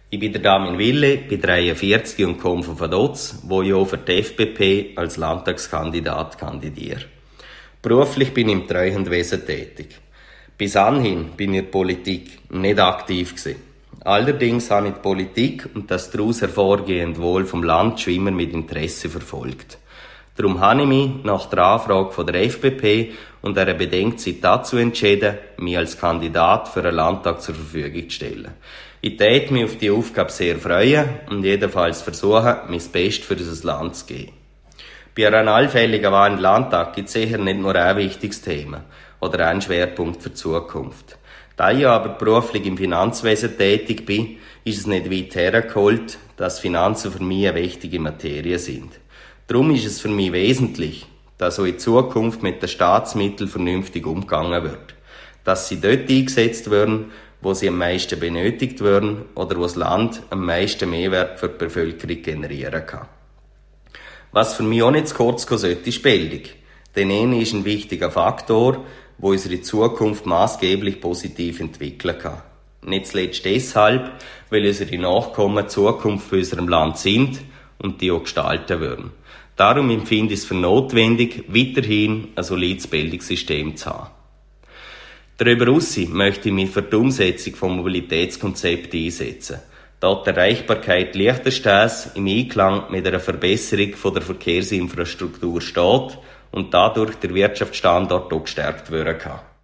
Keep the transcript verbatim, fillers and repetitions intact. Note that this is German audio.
Ich bin der Damin Wille, bin dreiundvierzig und komme von Vaduz, wo ich auch für die F D P als Landtagskandidat kandidiere. Beruflich bin ich im Treuhandwesen tätig. Bis anhin bin ich in der Politik nicht aktiv gewesen. Allerdings habe ich die Politik und das daraus hervorgehende Wohl vom Land schon immer mit Interesse verfolgt. Darum habe ich mich nach der Anfrage von der F D P und einer Bedenkzeit dazu entschieden, mich als Kandidat für einen Landtag zur Verfügung zu stellen. Ich täte mich auf die Aufgabe sehr freuen und jedenfalls versuchen, mein Bestes für unser Land zu geben. Bei einer allfälligen Wahl im Landtag gibt es sicher nicht nur ein wichtiges Thema oder einen Schwerpunkt für die Zukunft. Da ich aber beruflich im Finanzwesen tätig bin, ist es nicht weit hergeholt, dass Finanzen für mich eine wichtige Materie sind. Darum ist es für mich wesentlich, dass auch in Zukunft mit den Staatsmitteln vernünftig umgegangen wird. Dass sie dort eingesetzt werden, wo sie am meisten benötigt werden oder wo das Land am meisten Mehrwert für die Bevölkerung generieren kann. Was für mich auch nicht zu kurz kommen sollte, ist Bildung. Denn eine ist ein wichtiger Faktor, wo unsere Zukunft maßgeblich positiv entwickeln kann. Nicht zuletzt deshalb, weil unsere Nachkommen die Zukunft für unserem Land sind und die auch gestalten würden. Darum empfinde ich es für notwendig, weiterhin ein solides Bildungssystem zu haben. Darüber hinaus möchte ich mich für die Umsetzung von Mobilitätskonzepten einsetzen. Da die Erreichbarkeit leichter Straßen im Einklang mit einer Verbesserung von der Verkehrsinfrastruktur steht und dadurch der Wirtschaftsstandort auch gestärkt werden kann.